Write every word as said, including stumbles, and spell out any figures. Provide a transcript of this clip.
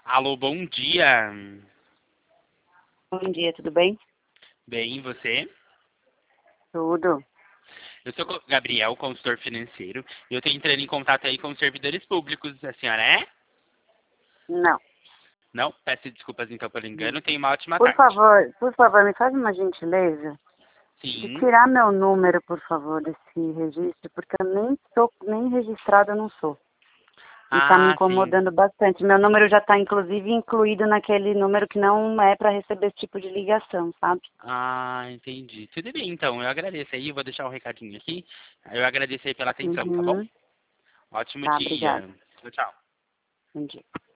Alô, bom dia. Bom dia, tudo bem? Bem, e você? Tudo. Eu sou co- Gabriel, consultor financeiro, e eu estou entrando em contato aí com os servidores públicos. A senhora é? Não. Não? Peço desculpas então pelo engano. Tenha uma ótima Por tarde. favor, por favor, me faz uma gentileza de Sim. tirar meu número, por favor, desse registro, porque eu nem sou, nem registrada eu não sou. E está me Ah, sim. incomodando bastante. Meu número já está, inclusive, incluído naquele número que não é para receber esse tipo de ligação, sabe? Ah, entendi. Tudo bem, então. Eu agradeço aí. Eu vou deixar um recadinho aqui. Eu agradeço aí pela atenção, tá bom? Uhum. Ótimo Tá, obrigada. dia. Tchau, tchau. Bom dia.